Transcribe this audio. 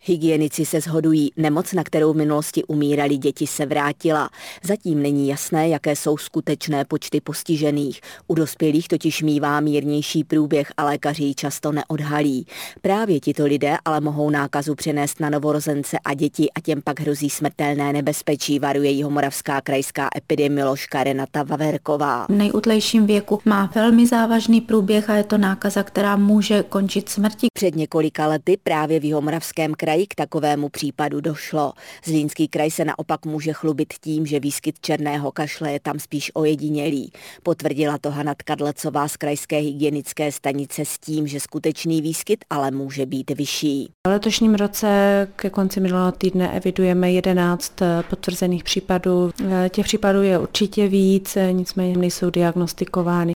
Hygienici se shodují, nemoc, na kterou v minulosti umírali děti, se vrátila. Zatím není jasné, jaké jsou skutečné počty postižených. U dospělých totiž mívá mírnější průběh a lékaři ji často neodhalí. Právě tito lidé ale mohou nákazu přenést na novorozence a děti a těm pak hrozí smrtelné nebezpečí, varuje Jihomoravská krajská epidemioložka Renata Vaverková. V nejútlejším věku má velmi závažný průběh a je to nákaza, která může končit smrtí. Před několika lety právě v Jihomoravském kraji k takovému případu došlo. Zlínský kraj se naopak může chlubit tím, že výskyt černého kašle je tam spíš ojedinělý. Potvrdila to Hana Tkadlecová z krajské hygienické stanice s tím, že skutečný výskyt ale může být vyšší. V letošním roce ke konci minulého týdne evidujeme 11 potvrzených případů. Těch případů je určitě víc, nicméně nejsou diagnostikovány.